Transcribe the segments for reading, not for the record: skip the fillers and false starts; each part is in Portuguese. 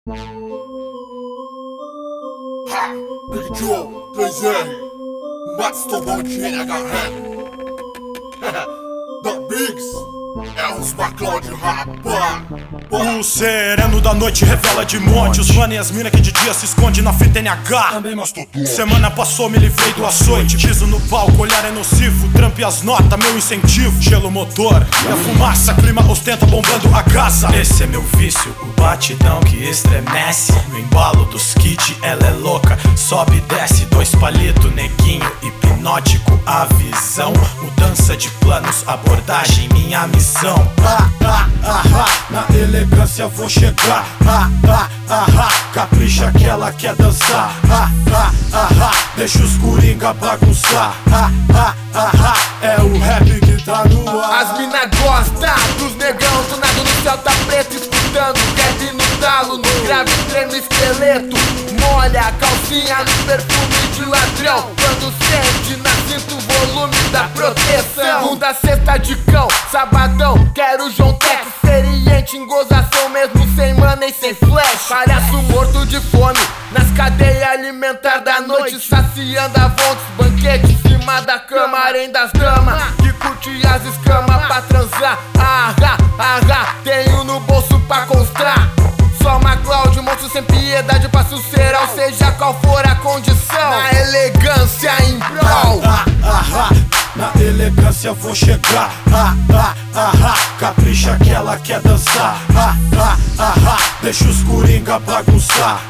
Ha! Big Joe, 2R, Matos bom de NHR. Da Biggs, é os McCloud rapa. O sereno da noite revela de monte os mano e as mina que de dia se esconde na fita NH. Também mastodonte. Semana passou, me livrei do açoite. Piso no palco, olhar é nocivo. Trampo e as notas, meu incentivo. Gelo motor e a fumaça, clima ostenta bombando a casa. Esse é meu vício, o batidão que estremece. No embalo dos kits, ela é louca. Sobe e desce, 2 palito, neguinho hipnótico. A visão, mudança de planos, abordagem, minha missão. Na elegância vou chegar. Capricha que ela quer dançar. Deixa os coringa bagunçar. É o rap que tá no ar. As mina gosta dos negão, tunado no céu tá preto, escutando rap no talo, no grave treino esqueleto. Molha a calcinha no perfume de ladrão, quando sente na cinta o volume da proteção. Segunda, sexta de cão, sabadão, quero João Tex, experiente em gozação, mesmo sem mana e sem flash. Palhaço morto de fome, nas cadeias alimentares da noite, saciando a vontes, banquete em cima da cama, harém das damas, que curte as escamas pra transar. Tenho no bolso pra constar. Só McCloud, monstro sem piedade, passo será, seja qual for a condição. Na elegância em prol. Na elegância vou chegar. Capricha que ela quer dançar. Deixa os coringa bagunçar.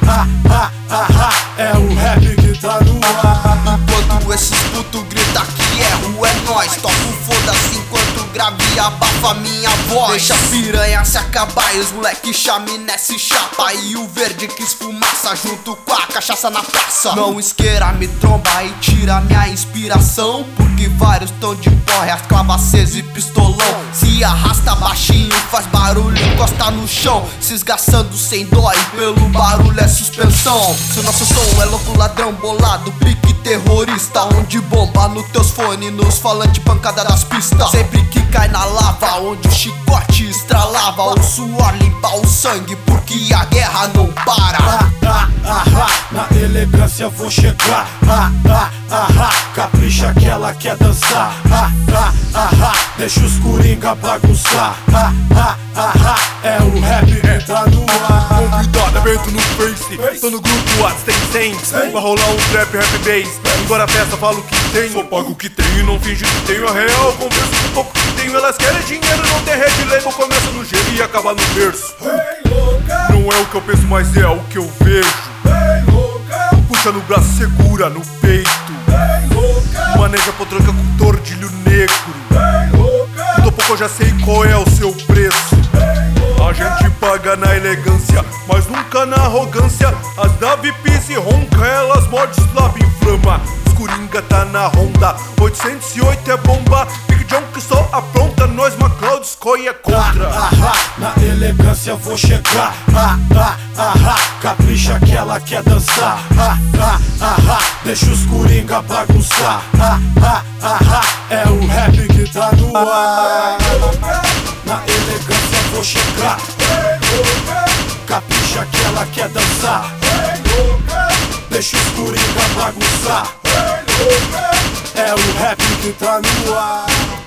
É o rap que tá no ar. Enquanto esses putos grita que é rua, é nóis. Toco foda-se enquanto grave abafa minha voz. Deixa a piranha se acabar e os moleque chaminé se chapa. E o verde que esfumaça junto com a cachaça na praça. Não esqueira, me tromba e tira minha inspiração, porque vários tão de porre, as clavas acesa e pistolão. Se arrasta baixinho, faz barulho, encosta no chão, se esgaçando sem dó e pelo barulho é suspensão. Se o nosso som é louco, ladrão, bolado, pique terrorista, onde bomba no teus fones, nos falantes, pancada das pistas. Sempre que cai na lava, onde o chicote estralava, o suor limpa o sangue, porque a guerra não para. Na elegância vou chegar. Capricha que ela quer dançar. Deixa os coringa bagunçar. É o rap que tá no ar. Convidado, aberto no Face, tô no grupo Whats tem 100. Vai rolar um trap, rap bass. Embora a festa falo o que tem, só pago o que tenho e não finge que tenho a real. Converso com o pouco que tenho, elas querem dinheiro, não tem red label. Começa no gelo e acaba no berço. Não é o que eu penso, mas é o que eu vejo. Puxa no braço, segura no peito. Maneja potranca com tordilho negro. Do pouco eu já sei qual é o seu preço. A gente paga na elegância, mas nunca na arrogância. As da VIP se ronca, elas mordem, slab inflama. Os coringa tá na ronda, 808 é bomba. Big John que só apronta, nós McCloud escolhe é contra. Na elegância vou chegar. Capricha que ela quer dançar. Deixa os coringa bagunçar. É o rap que tá no ar. Na elegância vou chegar. Capricha que ela quer dançar. Deixa os coringa bagunçar. É o rap que tá no ar.